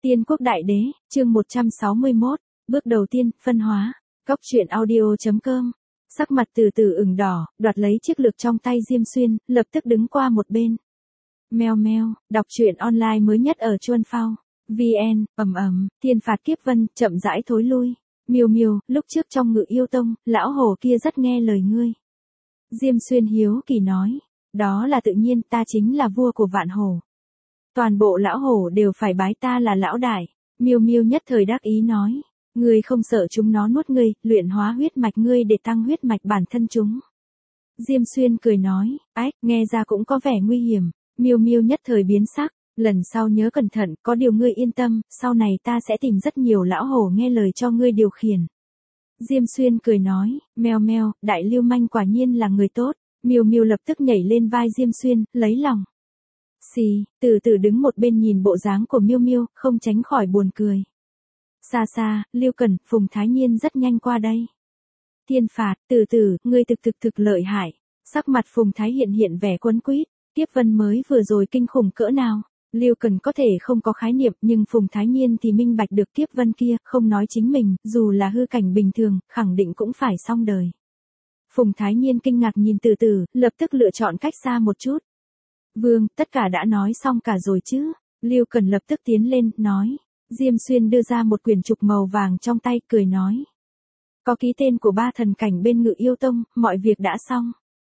Tiên quốc đại đế, chương 161, bước đầu tiên, phân hóa. Góc truyện audio.com. Sắc mặt từ từ ửng đỏ, đoạt lấy chiếc lược trong tay Diêm Xuyên, lập tức đứng qua một bên. Meo meo, đọc truyện online mới nhất ở Chuân Phao. VN, Thiên phạt kiếp vân, chậm rãi thối lui. Miêu miêu, lúc trước trong Ngự Yêu Tông, lão hổ kia rất nghe lời ngươi. Diêm Xuyên hiếu kỳ nói, đó là tự nhiên, ta chính là vua của vạn hổ. Toàn bộ lão hổ đều phải bái ta là lão đại. Miêu miêu nhất thời đắc ý nói, ngươi không sợ chúng nó nuốt ngươi, luyện hóa huyết mạch ngươi để tăng huyết mạch bản thân chúng. Diêm Xuyên cười nói, ách, nghe ra cũng có vẻ nguy hiểm. Miêu miêu nhất thời biến sắc, lần sau nhớ cẩn thận, có điều ngươi yên tâm, sau này ta sẽ tìm rất nhiều lão hổ nghe lời cho ngươi điều khiển. Diêm Xuyên cười nói, meo meo, đại lưu manh quả nhiên là người tốt. Miêu miêu lập tức nhảy lên vai Diêm Xuyên, lấy lòng. Xì, từ từ đứng một bên nhìn bộ dáng của Miêu Miêu, không tránh khỏi buồn cười. Xa xa, Lưu Cẩn, Phùng Thái Nhiên rất nhanh qua đây. Thiên phạt, từ từ, ngươi thực lợi hại. Sắc mặt Phùng Thái hiện vẻ quấn quýt, Kiếp Vân mới vừa rồi kinh khủng cỡ nào. Lưu Cẩn có thể không có khái niệm, nhưng Phùng Thái Nhiên thì minh bạch được Kiếp Vân kia, không nói chính mình, dù là hư cảnh bình thường, khẳng định cũng phải xong đời. Phùng Thái Nhiên kinh ngạc nhìn từ từ, lập tức lựa chọn cách xa một chút. Vương, tất cả đã nói xong cả rồi chứ? Lưu Cẩn lập tức tiến lên, nói. Diêm Xuyên đưa ra một quyển trục màu vàng trong tay, cười nói. Có ký tên của 3 thần cảnh bên Ngự Yêu Tông, mọi việc đã xong.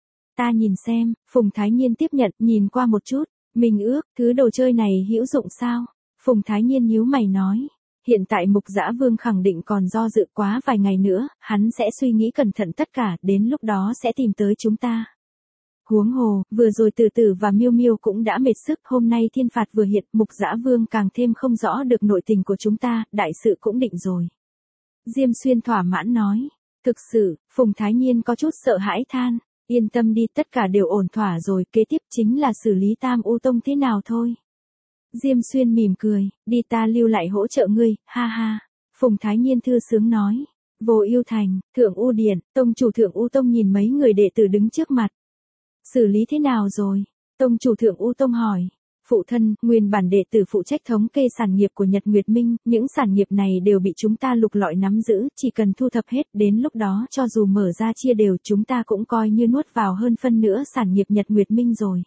Ta nhìn xem, Phùng Thái Nhiên tiếp nhận, nhìn qua một chút. Mình ước, thứ đồ chơi này hữu dụng sao? Phùng Thái Nhiên nhíu mày nói. Hiện tại Mục Dã Vương khẳng định còn do dự quá vài ngày nữa, hắn sẽ suy nghĩ cẩn thận tất cả, đến lúc đó sẽ tìm tới chúng ta. Huống hồ, vừa rồi từ từ và Miêu Miêu cũng đã mệt sức, hôm nay thiên phạt vừa hiện, Mục Dã Vương càng thêm không rõ được nội tình của chúng ta, đại sự cũng định rồi. Diêm Xuyên thỏa mãn nói, thực sự, Phùng Thái Nhiên có chút sợ hãi than, yên tâm đi, tất cả đều ổn thỏa rồi, kế tiếp chính là xử lý Tam U Tông thế nào thôi. Diêm Xuyên mỉm cười, đi ta lưu lại hỗ trợ ngươi, ha ha. Phùng Thái Nhiên thư sướng nói, Vô Ưu Thành, Thượng U Điện, Tông chủ Thượng U Tông nhìn mấy người đệ tử đứng trước mặt. Xử lý thế nào rồi? Tông chủ Thượng U Tông hỏi. Phụ thân, nguyên bản đệ tử phụ trách thống kê sản nghiệp của Nhật Nguyệt Minh, những sản nghiệp này đều bị chúng ta lục lọi nắm giữ, chỉ cần thu thập hết, đến lúc đó cho dù mở ra chia đều, chúng ta cũng coi như nuốt vào hơn phân nữa sản nghiệp Nhật Nguyệt Minh rồi.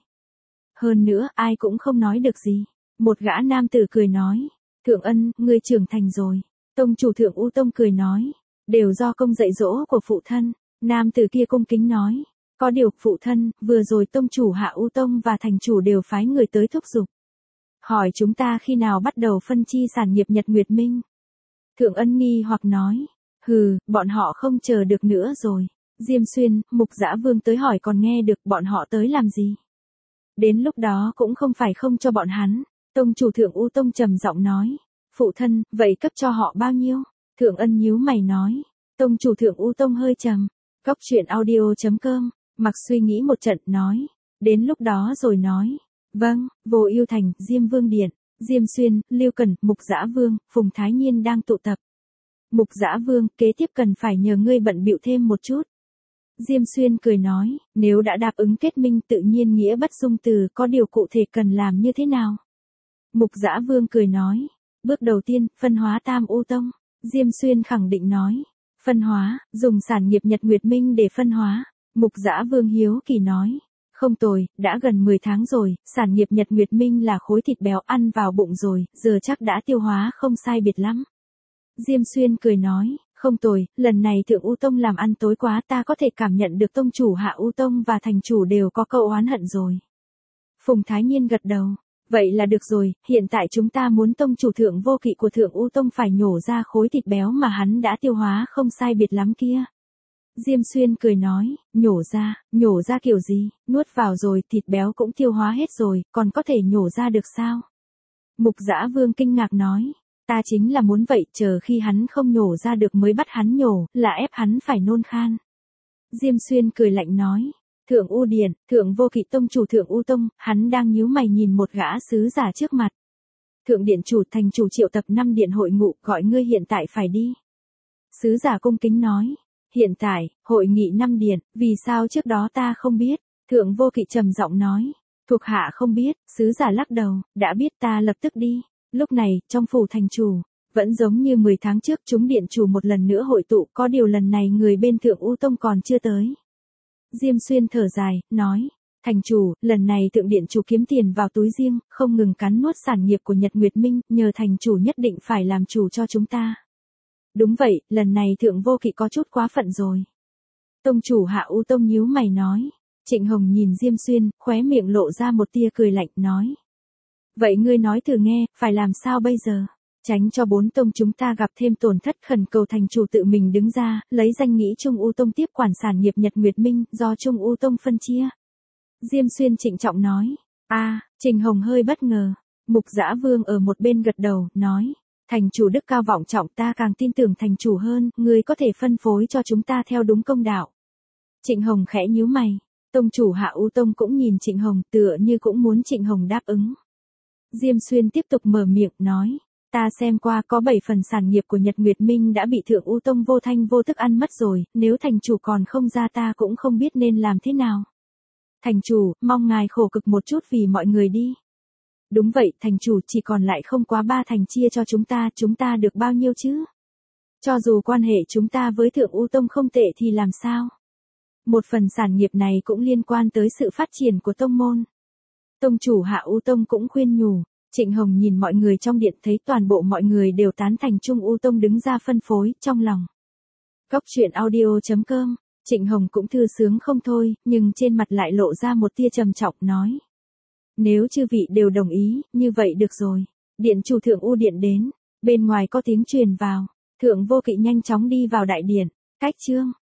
Hơn nữa, ai cũng không nói được gì. Một gã nam tử cười nói, Thượng Ân, ngươi trưởng thành rồi. Tông chủ Thượng U Tông cười nói, đều do công dạy dỗ của phụ thân. Nam tử kia cung kính nói, có điều, phụ thân, vừa rồi tông chủ Hạ U Tông và thành chủ đều phái người tới thúc giục. Hỏi chúng ta khi nào bắt đầu phân chi sản nghiệp Nhật Nguyệt Minh. Thượng Ân nghi hoặc nói, hừ, bọn họ không chờ được nữa rồi. Diêm Xuyên, Mục Dã Vương tới hỏi còn nghe được, bọn họ tới làm gì? Đến lúc đó cũng không phải không cho bọn hắn. Tông chủ Thượng U Tông trầm giọng nói, phụ thân, vậy cấp cho họ bao nhiêu? Thượng Ân nhíu mày nói, tông chủ Thượng U Tông hơi trầm. Góc truyện audio.com. Mặc suy nghĩ một trận, nói, đến lúc đó rồi nói, vâng. Vô Ưu Thành, Diêm Vương Điện, Diêm Xuyên, Lưu Cẩn, Mục Dã Vương, Phùng Thái Nhiên đang tụ tập. Mục Dã Vương, kế tiếp cần phải nhờ ngươi bận bịu thêm một chút. Diêm Xuyên cười nói, nếu đã đáp ứng kết minh tự nhiên nghĩa bất dung từ, có điều cụ thể cần làm như thế nào? Mục Dã Vương cười nói, bước đầu tiên, phân hóa Tam U Tông. Diêm Xuyên khẳng định nói, phân hóa, dùng sản nghiệp Nhật Nguyệt Minh để phân hóa. Mục Dã Vương hiếu kỳ nói, không tồi, đã gần 10 tháng rồi, sản nghiệp Nhật Nguyệt Minh là khối thịt béo ăn vào bụng rồi, giờ chắc đã tiêu hóa không sai biệt lắm. Diêm Xuyên cười nói, không tồi, lần này Thượng U Tông làm ăn tối quá, ta có thể cảm nhận được tông chủ Hạ U Tông và thành chủ đều có câu oán hận rồi. Phùng Thái Nhiên gật đầu, vậy là được rồi, hiện tại chúng ta muốn tông chủ Thượng Vô Kỵ của Thượng U Tông phải nhổ ra khối thịt béo mà hắn đã tiêu hóa không sai biệt lắm kia. Diêm Xuyên cười nói, nhổ ra kiểu gì, nuốt vào rồi, thịt béo cũng tiêu hóa hết rồi, còn có thể nhổ ra được sao? Mục Dã Vương kinh ngạc nói, ta chính là muốn vậy, chờ khi hắn không nhổ ra được mới bắt hắn nhổ, là ép hắn phải nôn khan. Diêm Xuyên cười lạnh nói, Thượng U Điện, Thượng Vô Kỵ tông chủ Thượng U Tông, hắn đang nhíu mày nhìn một gã sứ giả trước mặt. Thượng Điện chủ thành chủ triệu tập 5 điện hội ngụ, gọi ngươi hiện tại phải đi. Sứ giả cung kính nói, hiện tại, hội nghị 5 điện, vì sao trước đó ta không biết? Thượng Vô Kỵ trầm giọng nói, thuộc hạ không biết. Sứ giả lắc đầu, đã biết ta lập tức đi. Lúc này, trong phủ thành chủ, vẫn giống như 10 tháng trước chúng điện chủ một lần nữa hội tụ, có điều lần này người bên Thượng U Tông còn chưa tới. Diêm Xuyên thở dài, nói, thành chủ, lần này Thượng điện chủ kiếm tiền vào túi riêng, không ngừng cắn nuốt sản nghiệp của Nhật Nguyệt Minh, nhờ thành chủ nhất định phải làm chủ cho chúng ta. Đúng vậy, lần này Thượng Vô Kỵ có chút quá phận rồi. Tông chủ Hạ U Tông nhíu mày nói. Trịnh Hồng nhìn Diêm Xuyên, khóe miệng lộ ra một tia cười lạnh, nói. Vậy ngươi nói thử nghe, phải làm sao bây giờ? Tránh cho 4 tông chúng ta gặp thêm tổn thất, khẩn cầu thành chủ tự mình đứng ra, lấy danh nghĩa Trung U Tông tiếp quản sản nghiệp Nhật Nguyệt Minh, do Trung U Tông phân chia. Diêm Xuyên trịnh trọng nói. Trịnh Hồng hơi bất ngờ. Mục Dã Vương ở một bên gật đầu, nói. Thành chủ đức cao vọng trọng, ta càng tin tưởng thành chủ hơn, ngươi có thể phân phối cho chúng ta theo đúng công đạo. Trịnh Hồng khẽ nhíu mày. Tông chủ Hạ U Tông cũng nhìn Trịnh Hồng, tựa như cũng muốn Trịnh Hồng đáp ứng. Diêm Xuyên tiếp tục mở miệng, nói. Ta xem qua có 7 phần sản nghiệp của Nhật Nguyệt Minh đã bị Thượng U Tông vô thanh vô tức ăn mất rồi, nếu thành chủ còn không ra ta cũng không biết nên làm thế nào. Thành chủ, mong ngài khổ cực một chút vì mọi người đi. Đúng vậy, thành chủ, chỉ còn lại không quá 3 thành chia cho chúng ta được bao nhiêu chứ? Cho dù quan hệ chúng ta với Thượng U Tông không tệ thì làm sao? Một phần sản nghiệp này cũng liên quan tới sự phát triển của tông môn. Tông chủ Hạ U Tông cũng khuyên nhủ. Trịnh Hồng nhìn mọi người trong điện, thấy toàn bộ mọi người đều tán thành Trung U Tông đứng ra phân phối, trong lòng. Cóc truyện audio.com, Trịnh Hồng cũng thư sướng không thôi, nhưng trên mặt lại lộ ra một tia trầm trọng, nói. Nếu chư vị đều đồng ý, như vậy được rồi. Điện chủ Thượng U Điện đến, bên ngoài có tiếng truyền vào. Thượng Vô Kỵ nhanh chóng đi vào đại điện. Cách chương